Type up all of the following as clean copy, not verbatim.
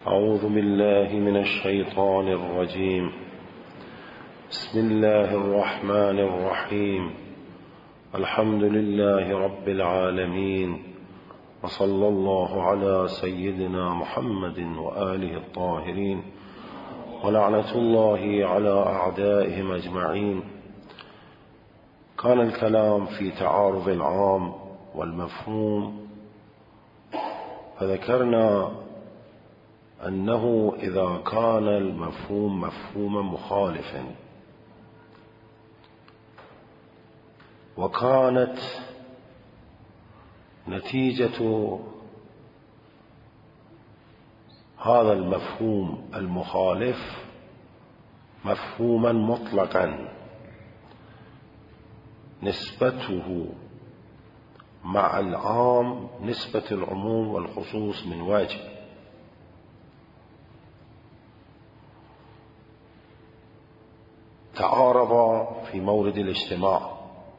أعوذ بالله من الشيطان الرجيم. بسم الله الرحمن الرحيم. الحمد لله رب العالمين، وصلى الله على سيدنا محمد وآله الطاهرين، ولعنة الله على أعدائهم أجمعين. كان الكلام في تعارض العام والمفهوم، فذكرنا أنه إذا كان المفهوم مفهوما مخالفا وكانت نتيجة هذا المفهوم المخالف مفهوما مطلقا نسبته مع العام نسبة العموم والخصوص من وجه، تعارض في مورد الاجتماع،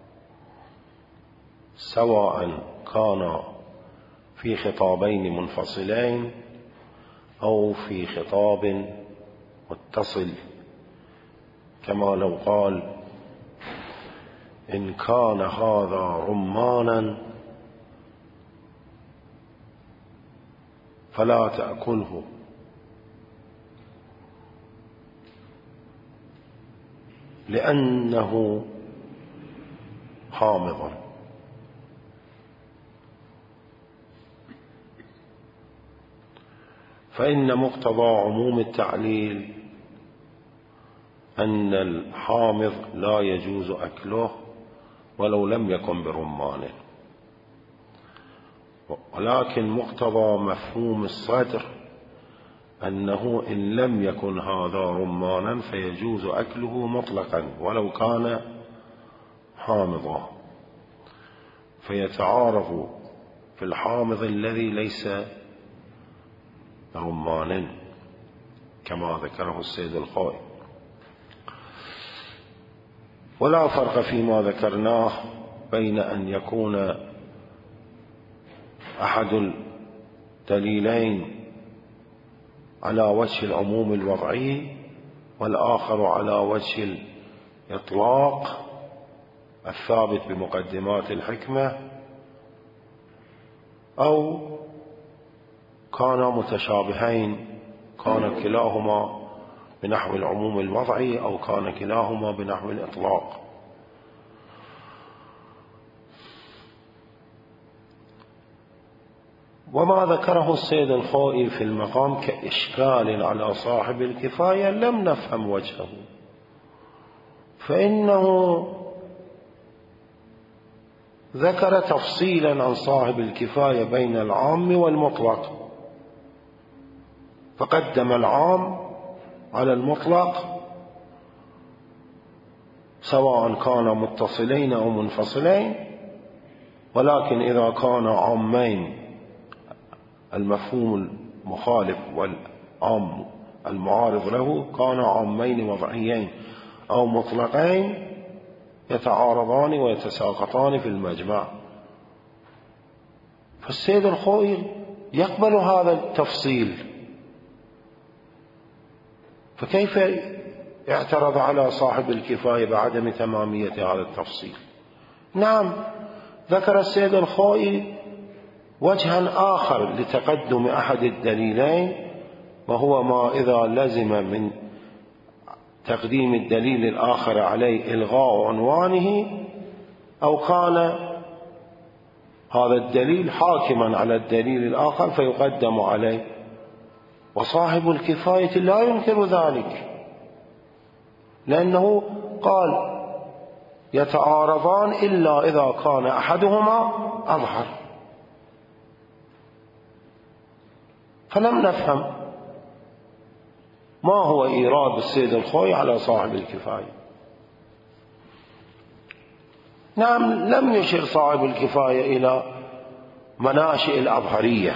سواء كان في خطابين منفصلين أو في خطاب متصل، كما لو قال: إن كان هذا رمانا فلا تأكله، لأنه حامض. فإن مقتضى عموم التعليل أن الحامض لا يجوز أكله ولو لم يكن برمان، ولكن مقتضى مفهوم الصدر أنه إن لم يكن هذا رمانا فيجوز أكله مطلقا ولو كان حامضا، فيتعارض في الحامض الذي ليس رمانا كما ذكره السيد الخوئي. ولا فرق فيما ذكرناه بين أن يكون أحد الدليلين على وجه العموم الوضعي والآخر على وجه الإطلاق الثابت بمقدمات الحكمة، أو كانا متشابهين، كان كلاهما بنحو العموم الوضعي أو كان كلاهما بنحو الإطلاق. وما ذكره السيد الخوئي في المقام كإشكال على صاحب الكفاية لم نفهم وجهه، فإنه ذكر تفصيلا عن صاحب الكفاية بين العام والمطلق، فقدم العام على المطلق سواء كان متصلين أو منفصلين، ولكن إذا كان عامين المفهوم المخالف والعام المعارض له كان عامين وضعيين أو مطلقين يتعارضان ويتساقطان في المجمع. فالسيد الخوئي يقبل هذا التفصيل، فكيف اعترض على صاحب الكفاية بعدم تمامية هذا التفصيل؟ نعم، ذكر السيد الخوئي وجها آخر لتقدم أحد الدليلين، وهو ما إذا لزم من تقديم الدليل الآخر عليه إلغاء عنوانه، أو كان هذا الدليل حاكما على الدليل الآخر فيقدم عليه، وصاحب الكفاية لا ينكر ذلك، لأنه قال يتعارضان إلا إذا كان أحدهما أظهر. فلم نفهم ما هو إيراد السيد الخوئي على صاحب الكفاية. نعم، لم يشر صاحب الكفاية إلى مناشئ الأظهرية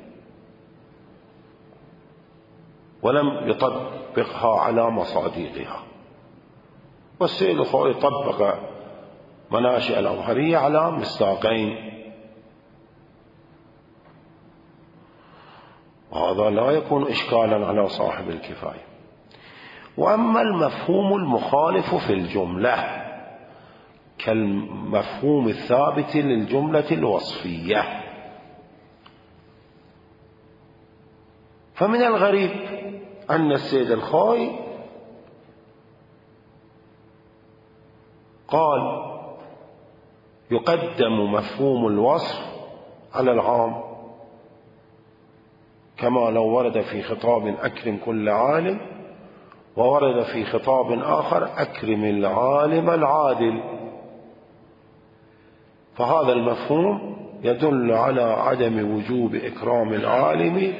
ولم يطبقها على مصادقها، والسيد الخوئي طبق مناشئ الأظهرية على مصداقين، هذا لا يكون إشكالا على صاحب الكفاية. وأما المفهوم المخالف في الجملة كالمفهوم الثابت للجملة الوصفية، فمن الغريب أن السيد الخوئي قال يقدم مفهوم الوصف على العام، كما لو ورد في خطاب أكرم كل عالم، وورد في خطاب آخر أكرم العالم العادل، فهذا المفهوم يدل على عدم وجوب إكرام العالم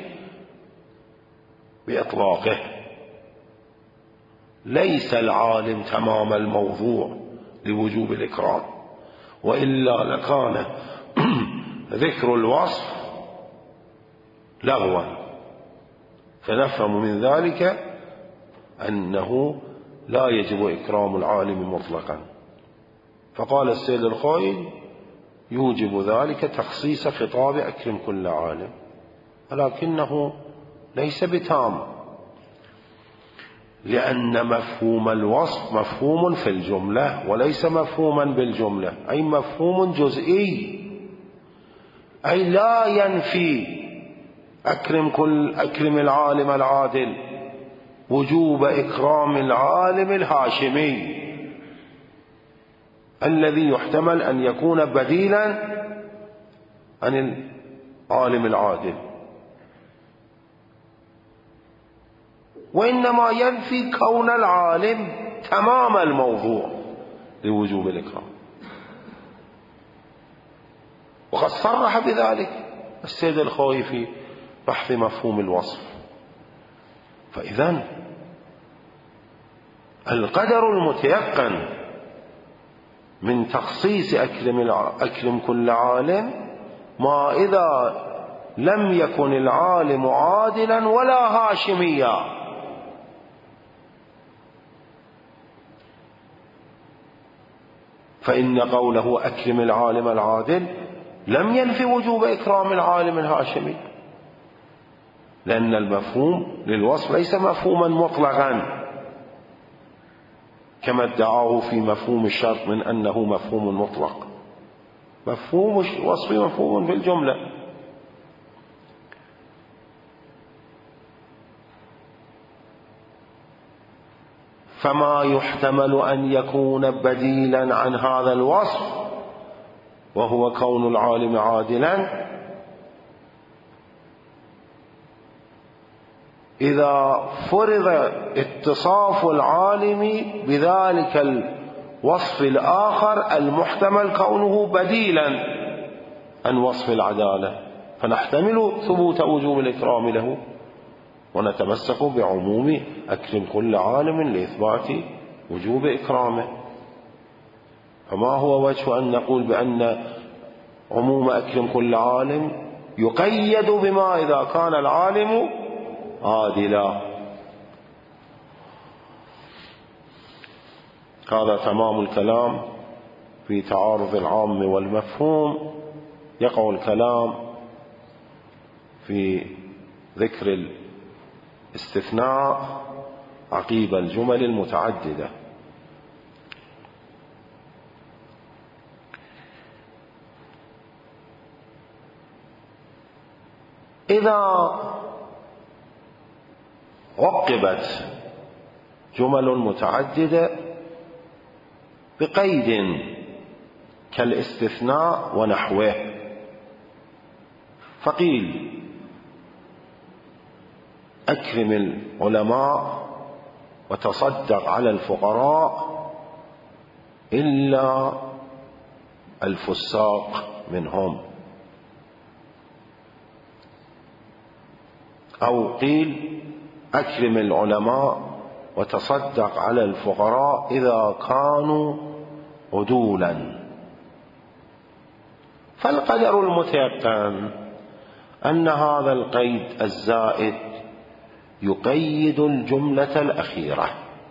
بإطلاقه. ليس العالم تمام الموضوع لوجوب الإكرام، وإلا لكان ذكر الوصف لغوا، فنفهم من ذلك أنه لا يجب إكرام العالم مطلقا. فقال السيد الخوئي يوجب ذلك تخصيص خطاب أكرم كل عالم، ولكنه ليس بتام، لأن مفهوم الوصف مفهوم في الجملة وليس مفهوما بالجملة، أي مفهوم جزئي، أي لا ينفي أكرم العالم العادل وجوب إكرام العالم الهاشمي الذي يحتمل أن يكون بديلا عن العالم العادل، وإنما ينفي كون العالم تمام الموضوع لوجوب الإكرام. وقد صرح بذلك السيد الخوئي في بحث مفهوم الوصف. فإذن القدر المتيقن من تخصيص أكرم كل عالم ما إذا لم يكن العالم عادلا ولا هاشميا، فإن قوله أكرم العالم العادل لم ينفي وجوب إكرام العالم الهاشمي، لأن المفهوم للوصف ليس مفهوما مطلقا كما ادعاه في مفهوم الشرط من أنه مفهوم مطلق. مفهوم الوصف مفهوم في الجملة. فما يحتمل أن يكون بديلا عن هذا الوصف وهو كون العالم عادلا إذا فرض اتصاف العالم بذلك الوصف الآخر المحتمل كونه بديلا عن وصف العدالة، فنحتمل ثبوت وجوب الإكرام له ونتمسك بعموم أكرم كل عالم لإثبات وجوب إكرامه. فما هو وجه أن نقول بأن عموم أكرم كل عالم يقيد بما إذا كان العالم عادلا؟ هذا تمام الكلام في تعارض العام والمفهوم. يقع الكلام في ذكر الاستثناء عقيب الجمل المتعددة. إذا عقبت جمل متعددة بقيد كالاستثناء ونحوه، فقيل أكرم العلماء وتصدق على الفقراء إلا الفساق منهم، أو قيل أكرم العلماء وتصدق على الفقراء إذا كانوا عدولا. فالقدر المتيقن أن هذا القيد الزائد يقيد الجملة الأخيرة،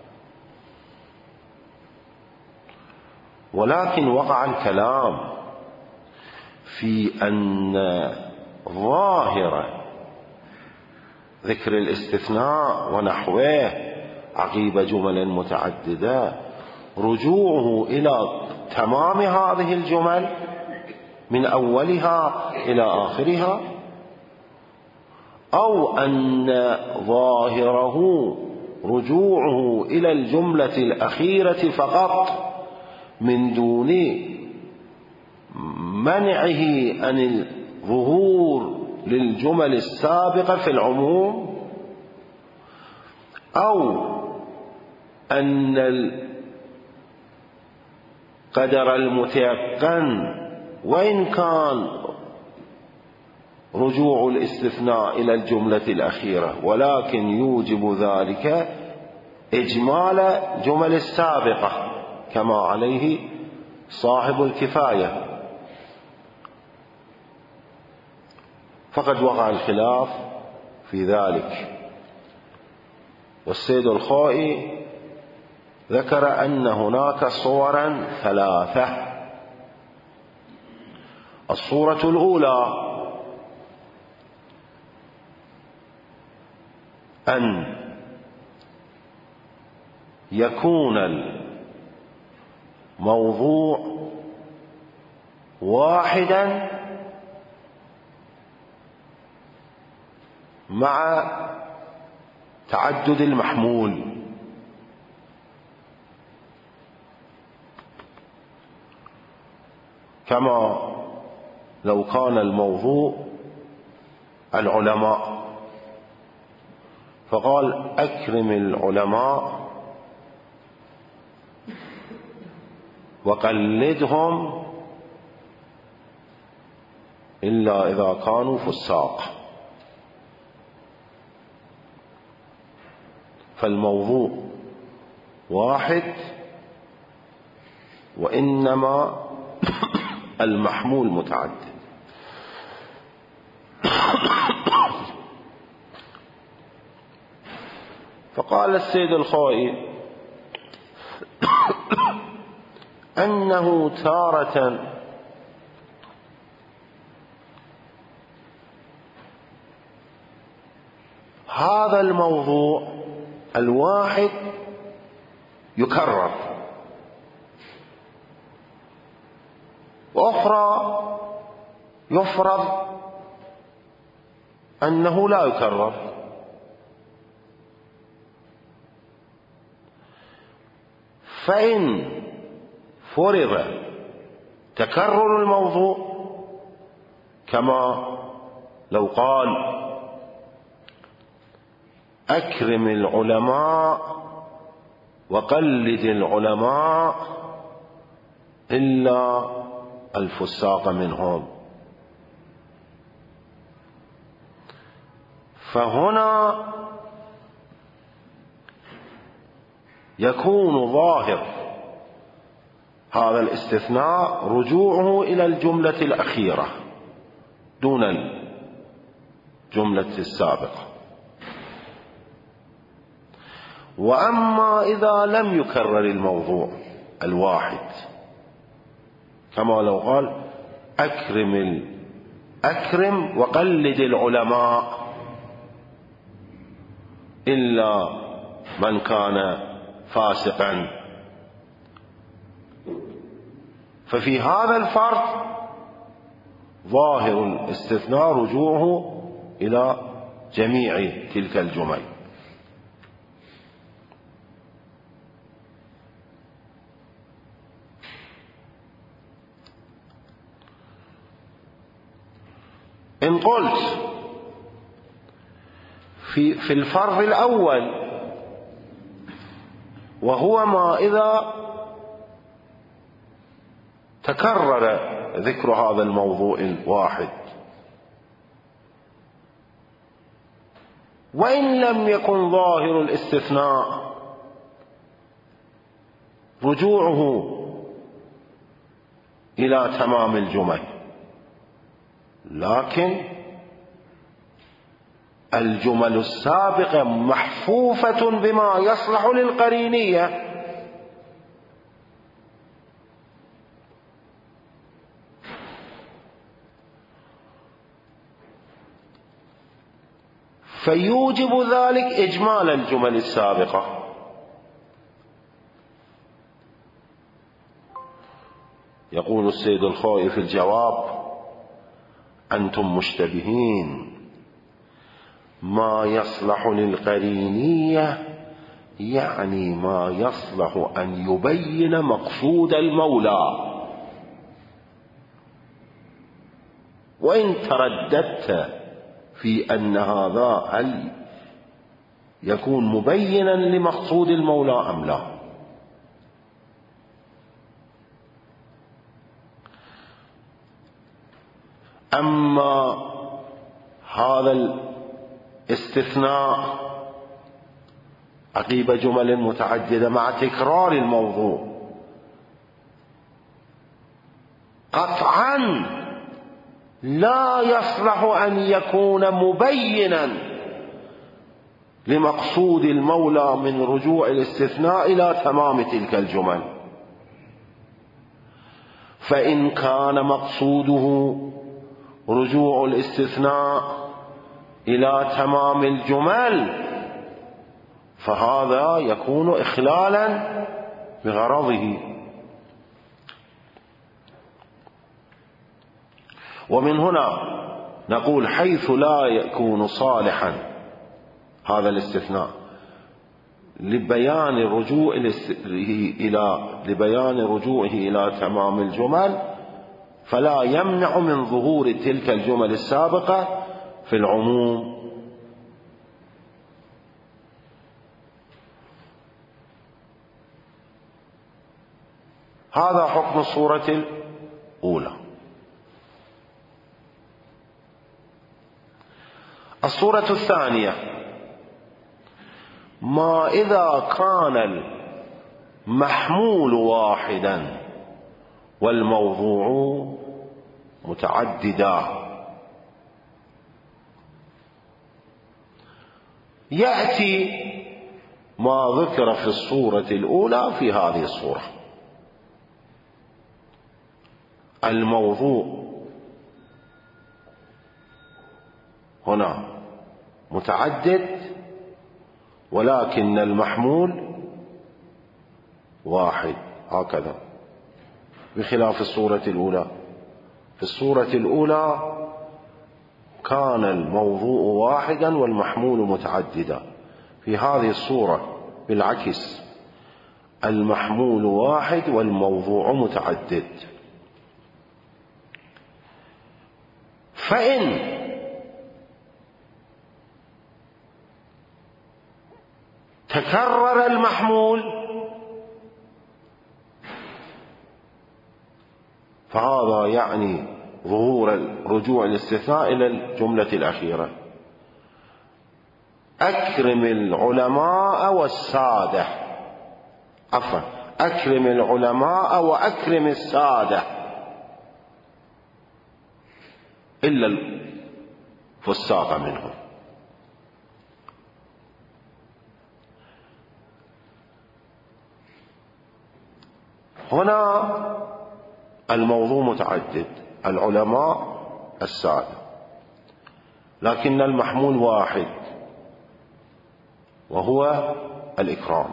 ولكن وقع الكلام في أن ظاهر ذكر الاستثناء ونحوه عقيب جمل متعددة رجوعه إلى تمام هذه الجمل من أولها إلى آخرها، أو أن ظاهره رجوعه إلى الجملة الأخيرة فقط من دون منعه عن الظهور للجمل السابقة في العموم، أو أن القدر المتيقن وإن كان رجوع الاستثناء إلى الجملة الأخيرة ولكن يوجب ذلك إجمال جمل السابقة كما عليه صاحب الكفاية. فقد وقع الخلاف في ذلك، والسيد الخوئي ذكر أن هناك صورا ثلاثة. الصورة الأولى أن يكون الموضوع واحدا مع تعدد المحمول، كما لو كان الموضوع العلماء فقال أكرم العلماء وقلدهم إلا إذا كانوا فساق. فالموضوع واحد وإنما المحمول متعدد. فقال السيد الخوئي أنه تارة هذا الموضوع الواحد يكرر، وأخرى يفرض أنه لا يكرر. فإن فرض تكرر الموضوع كما لو قال أكرم العلماء وقلد العلماء إلا الفساق منهم، فهنا يكون ظاهر هذا الاستثناء رجوعه إلى الجملة الأخيرة دون الجملة السابقة. وأما إذا لم يكرر الموضوع الواحد كما لو قال أكرم وقلد العلماء إلا من كان فاسقا، ففي هذا الفرض ظاهر الاستثناء رجوعه إلى جميع تلك الجمل. إن قلت في الفرض الأول وهو ما إذا تكرر ذكر هذا الموضوع الواحد وإن لم يكن ظاهر الاستثناء رجوعه إلى تمام الجمل، لكن الجمل السابقة محفوفة بما يصلح للقرينية، فيوجب ذلك إجمال الجمل السابقة. يقول السيد الخوئي في الجواب: أنتم مشتبهين، ما يصلح للقرينية يعني ما يصلح أن يبين مقصود المولى، وإن ترددت في أن هذا هل يكون مبينا لمقصود المولى أم لا. أما هذا الاستثناء عقيب جمل متعددة مع تكرار الموضوع قطعا لا يصلح أن يكون مبينا لمقصود المولى من رجوع الاستثناء إلى تمام تلك الجمل. فإن كان مقصوده رجوع الاستثناء إلى تمام الجمل فهذا يكون إخلالا بغرضه. ومن هنا نقول حيث لا يكون صالحا هذا الاستثناء لبيان رجوعه إلى تمام الجمل فلا يمنع من ظهور تلك الجمل السابقة في العموم. هذا حكم الصورة الأولى. الصورة الثانية: ما إذا كان المحمول واحدا والموضوع متعددا. يأتي ما ذكر في الصورة الأولى في هذه الصورة. الموضوع هنا متعدد ولكن المحمول واحد، هكذا، بخلاف الصورة الأولى. في الصورة الأولى كان الموضوع واحدا والمحمول متعددا. في هذه الصورة بالعكس، المحمول واحد والموضوع متعدد. فإن تكرر المحمول فهذا يعني ظهور رجوع الاستثناء إلى الجملة الأخيرة: أكرم العلماء والسادة، عفوا، أكرم العلماء وأكرم السادة، إلا الفساق منهم. هنا الموضوع متعدد، العلماء السادة، لكن المحمول واحد وهو الإكرام،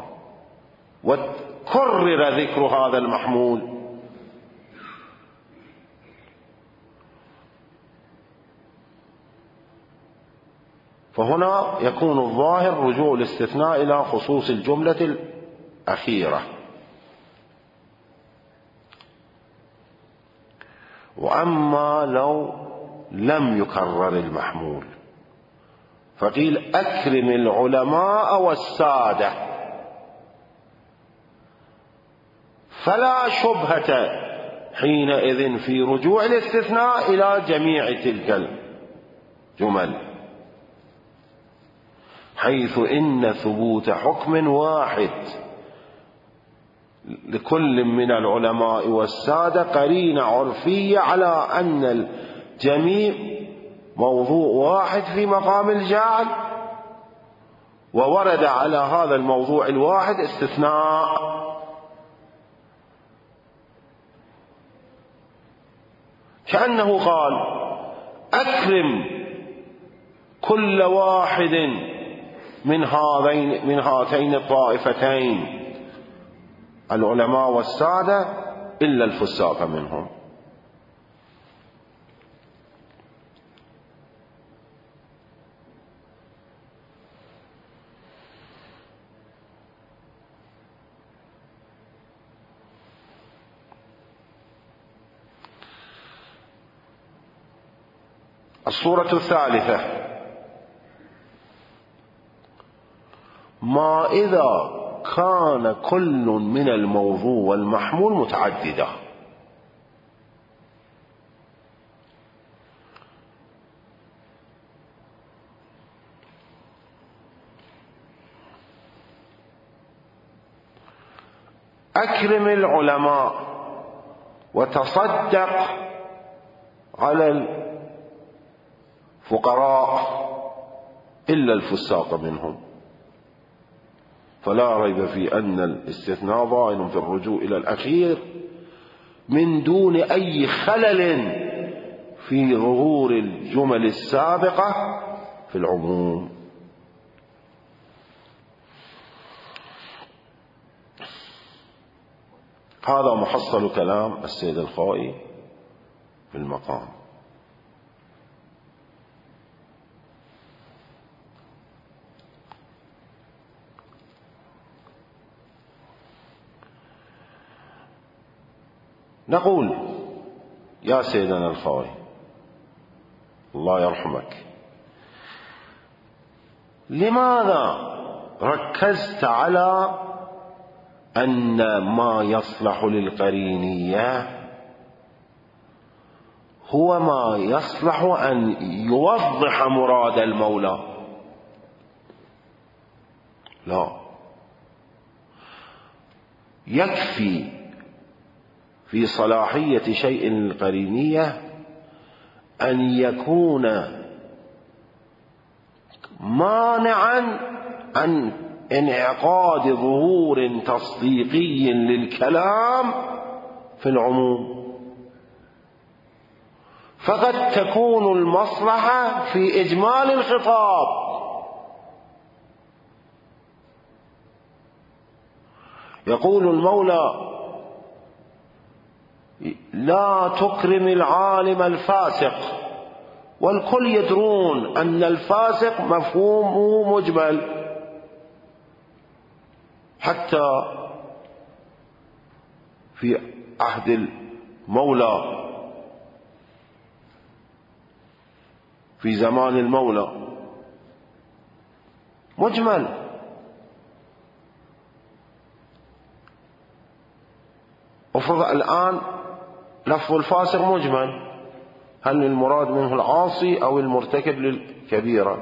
وكرر ذكر هذا المحمول. فهنا يكون الظاهر رجوع الاستثناء إلى خصوص الجملة الأخيرة. وأما لو لم يكرر المحمول فقيل أكرم العلماء والسادة، فلا شبهة حينئذ في رجوع الاستثناء إلى جميع تلك الجمل، حيث إن ثبوت حكم واحد لكل من العلماء والسادة قرينة عرفية على أن الجميع موضوع واحد في مقام الجعل، وورد على هذا الموضوع الواحد استثناء. كأنه قال: أكرم كل واحد من هاتين الطائفتين العلماء والسادة إلا الفساق منهم. الصورة الثالثة: ما إذا كان كل من الموضوع والمحمول متعددة. أكرم العلماء وتصدق على الفقراء إلا الفساق منهم. فلا ريب في أن الاستثناء ضائع في الرجوع إلى الأخير من دون أي خلل في ظهور الجمل السابقة في العموم. هذا محصل كلام السيد الخوئي في المقام. نقول: يا سيدنا الخوئي الله يرحمك، لماذا ركزت على أن ما يصلح للقرينية هو ما يصلح أن يوضح مراد المولى؟ لا، يكفي في صلاحية شيء للقرينية أن يكون مانعا عن انعقاد ظهور تصديقي للكلام في العموم. فقد تكون المصلحة في إجمال الخطاب. يقول المولى: لا تكرم العالم الفاسق، والكل يدرون أن الفاسق مفهومه مجمل. حتى في عهد المولى، في زمان المولى، مجمل. افرض الآن لفظ الفاسق مجمل، هل المراد منه العاصي أو المرتكب للكبيرة؟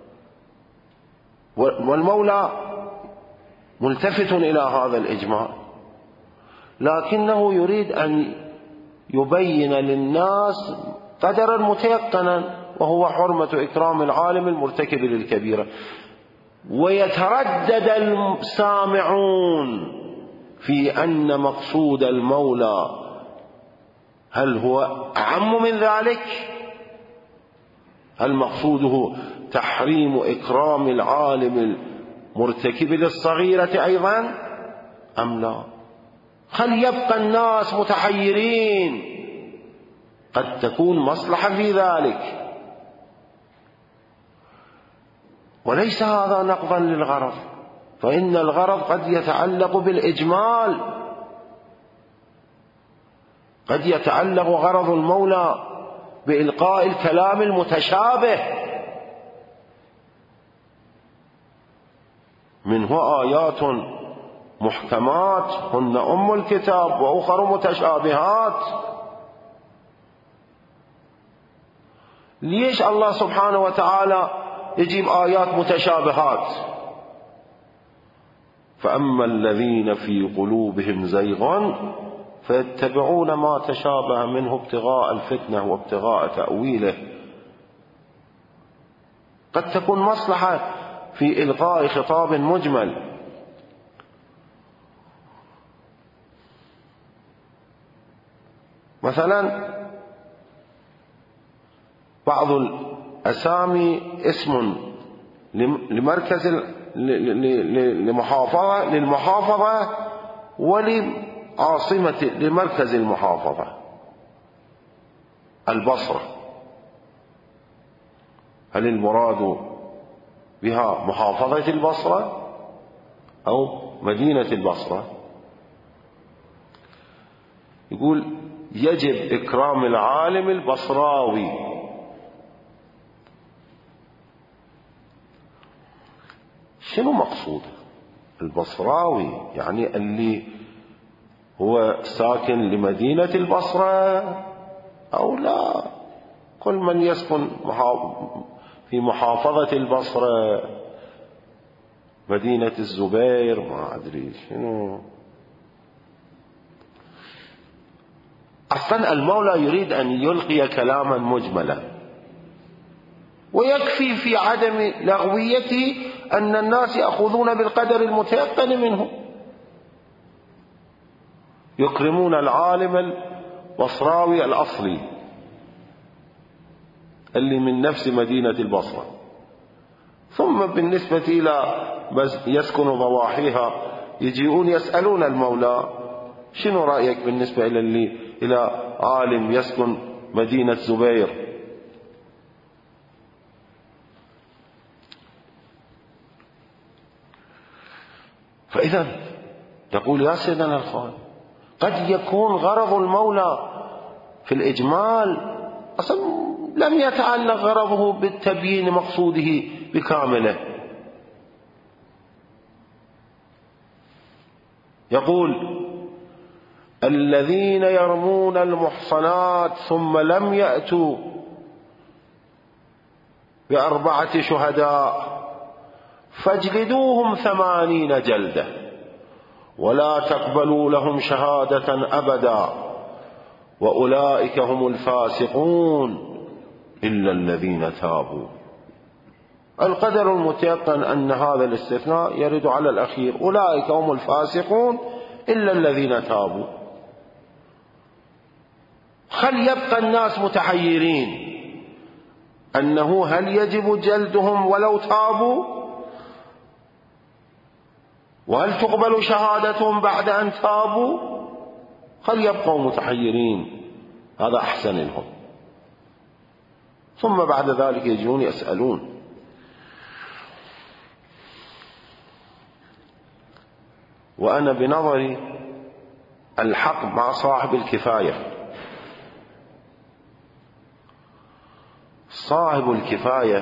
والمولى ملتفت إلى هذا الإجمال، لكنه يريد أن يبين للناس قدرا متيقنا، وهو حرمة إكرام العالم المرتكب للكبيرة. ويتردد السامعون في أن مقصود المولى هل هو أعم من ذلك؟ هل مقصوده تحريم إكرام العالم المرتكب للصغيرة أيضا أم لا؟ هل يبقى الناس متحيرين؟ قد تكون مصلحة في ذلك، وليس هذا نقضا للغرض، فإن الغرض قد يتعلق بالإجمال، قد يتعلق غرض المولى بإلقاء الكلام المتشابه، منه آيات محكمات هن أم الكتاب وأخر متشابهات. ليش الله سبحانه وتعالى يجيب آيات متشابهات؟ فأما الذين في قلوبهم زيغ فيتبعون ما تشابه منه ابتغاء الفتنة وابتغاء تأويله. قد تكون مصلحة في إلقاء خطاب مجمل. مثلا بعض أسامي اسم لمركز للمحافظة ولعاصمة لمركز المحافظة البصرة. هل المراد بها محافظة البصرة أو مدينة البصرة؟ يقول يجب إكرام العالم البصراوي. شنو مقصوده البصراوي؟ يعني اللي هو ساكن لمدينة البصرة أو لا كل من يسكن في محافظة البصرة، مدينة الزبير، ما أدري شنو. أصلا المولى يريد أن يلقي كلاما مجملا، ويكفي في عدم لغويته أن الناس يأخذون بالقدر المتيقن منه، يكرمون العالم البصراوي الأصلي اللي من نفس مدينة البصرة، ثم بالنسبة إلى يسكن ضواحيها يجيئون يسألون المولى شنو رأيك بالنسبة إلى عالم يسكن مدينة زبير؟ فإذا يقول يا سيدنا الخوان قد يكون غرض المولى في الإجمال أصلا لم يتعلق غرضه بالتبيين مقصوده بكامله. يقول الذين يرمون المحصنات ثم لم يأتوا ب4 شهداء فاجلدوهم 80 جلدة ولا تقبلوا لهم شهادة أبدا وأولئك هم الفاسقون إلا الذين تابوا. القدر المتيقن أن هذا الاستثناء يرد على الأخير، أولئك هم الفاسقون إلا الذين تابوا. خل يبقى الناس متحيرين أنه هل يجب جلدهم ولو تابوا، وهل تقبل شهادتهم بعد أن تابوا؟ خل يبقوا متحيرين، هذا أحسن لهم. ثم بعد ذلك يجون يسألون. وأنا بنظري الحق مع صاحب الكفاية. صاحب الكفاية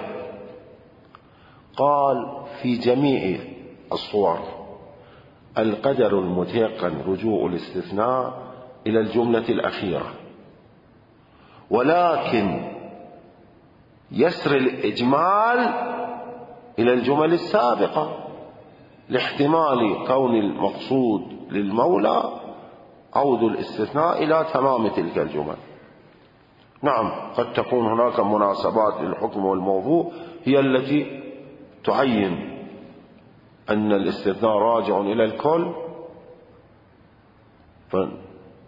قال في جميع الصور القدر المتيقن رجوع الاستثناء إلى الجملة الأخيرة، ولكن يسر الإجمال إلى الجمل السابقة لاحتمال كون المقصود للمولى عود الاستثناء إلى تمام تلك الجمل. نعم قد تكون هناك مناسبات للحكم والموضوع هي التي تعين أن الاستثناء راجع إلى الكل، فنعمل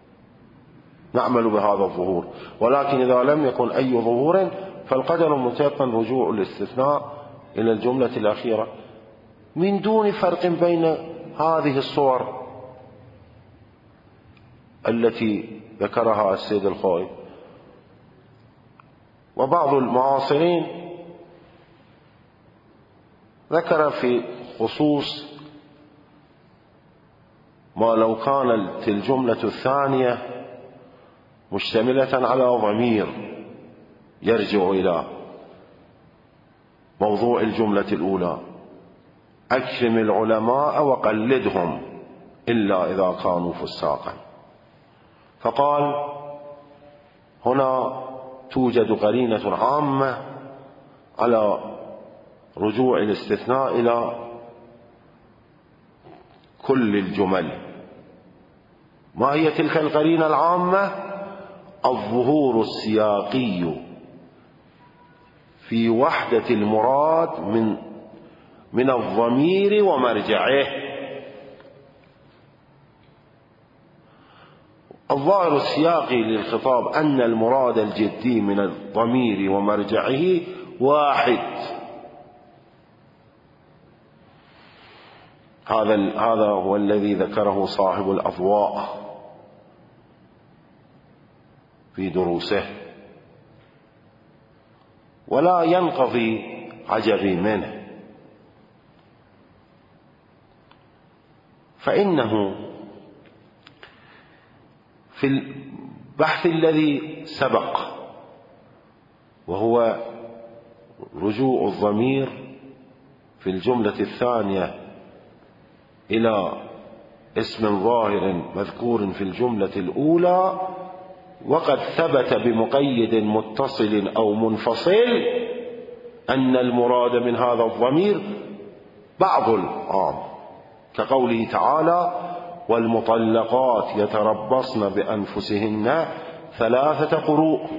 بهذا الظهور. ولكن إذا لم يكن أي ظهور فالقدر المتيقن رجوع الاستثناء إلى الجملة الأخيرة من دون فرق بين هذه الصور التي ذكرها السيد الخوئي. وبعض المعاصرين ذكر في خصوص ما لو كانت الجملة الثانية مشتملة على ضمير يرجع إلى موضوع الجملة الأولى: أكرم العلماء وقلدهم إلا إذا كانوا فساقا. فقال هنا توجد قرينة عامة على رجوع الاستثناء إلى كل الجمل. ما هي تلك القرينة العامة؟ الظهور السياقي في وحدة المراد من الضمير ومرجعه. الظاهر السياقي للخطاب أن المراد الجدي من الضمير ومرجعه واحد. هذا هو الذي ذكره صاحب الأضواء في دروسه، ولا ينقضي عجبي منه، فإنه في البحث الذي سبق وهو رجوع الضمير في الجملة الثانية إلى اسم ظاهر مذكور في الجملة الأولى، وقد ثبت بمقيد متصل أو منفصل أن المراد من هذا الضمير بعض العام، كقوله تعالى: والمطلقات يتربصن بأنفسهن 3 قروء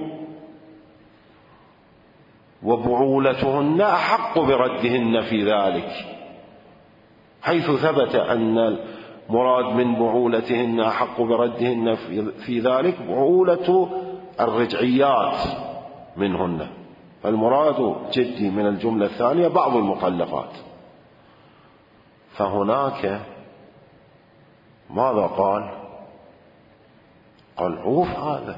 وبعولتهن أحق بردهن في ذلك، حيث ثبت أن المراد من بعولتهن أحق بردهن في ذلك بعولة الرجعيات منهن، فالمراد جدي من الجملة الثانية بعض المطلقات. فهناك ماذا قال؟ عوف هذا،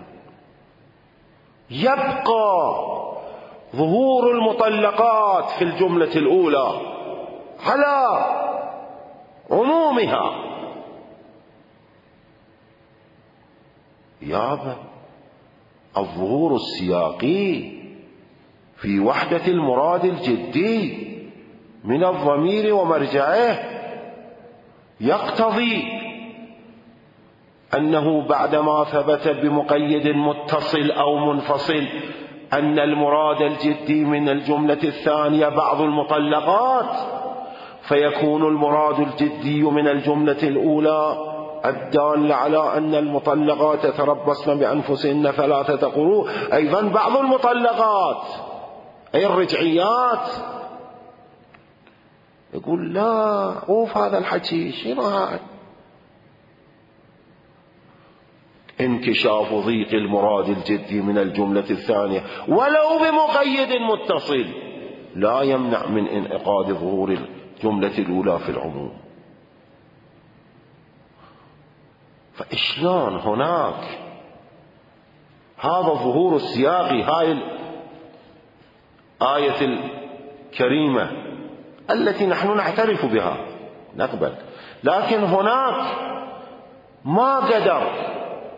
يبقى ظهور المطلقات في الجملة الأولى على عمومها. يابا الظهور السياقي في وحدة المراد الجدي من الضمير ومرجعه يقتضي أنه بعدما ثبت بمقيد متصل أو منفصل أن المراد الجدي من الجملة الثانية بعض المطلقات، فيكون المراد الجدي من الجملة الأولى الدال على أن المطلقات يتربصن بأنفسهن 3 قروء أيضا بعض المطلقات أي الرجعيات. يقول لا، عوف هذا الحكي، شنو هذا؟ انكشاف ضيق المراد الجدي من الجملة الثانية ولو بمقيد متصل لا يمنع من انعقاد ظهور الجملة الأولى في العموم. فإشلون هناك هذا الظهور السياقي، هاي الآية الكريمة التي نحن نعترف بها نقبل، لكن هناك ما قدر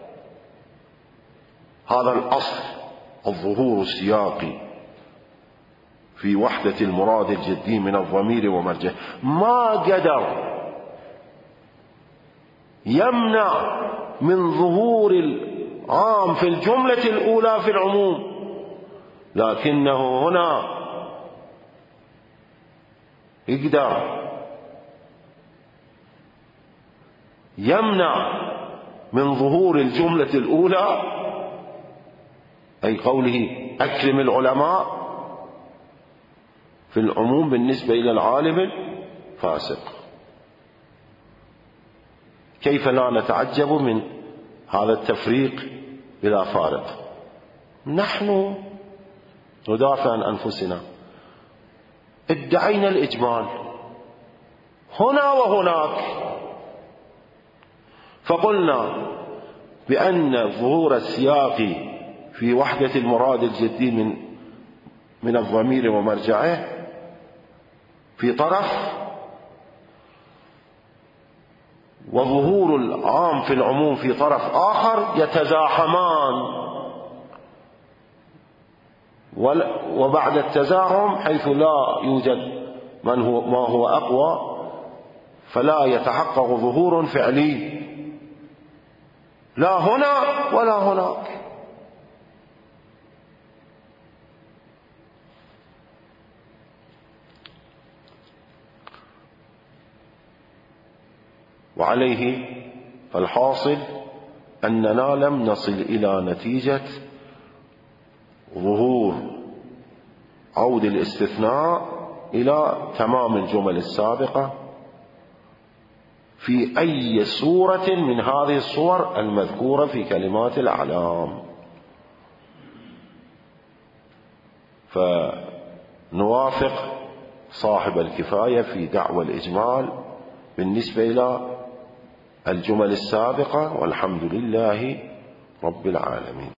هذا الأصل الظهور السياقي في وحدة المراد الجدي من الضمير ومرجعه، ما قدر يمنع من ظهور العام في الجملة الأولى في العموم، لكنه هنا يقدر يمنع من ظهور الجملة الأولى، أي قوله أكرم العلماء في العموم بالنسبة إلى العالم الفاسق. كيف لا نتعجب من هذا التفريق بلا فارق؟ نحن ندافع عن أنفسنا، ادعينا الإجمال هنا وهناك، فقلنا بأن الظهور السياقي في وحدة المراد الجدي من الضمير ومرجعه في طرف، وظهور العام في العموم في طرف آخر، يتزاحمان، وبعد التزاحم حيث لا يوجد ما هو أقوى فلا يتحقق ظهور فعلي لا هنا ولا هناك. وعليه فالحاصل أننا لم نصل إلى نتيجة ظهور عود الاستثناء إلى تمام الجمل السابقة في أي صورة من هذه الصور المذكورة في كلمات الأعلام. نوافق صاحب الكفاية في دعوى الإجمال بالنسبة إلى الجمل السابقة، والحمد لله رب العالمين.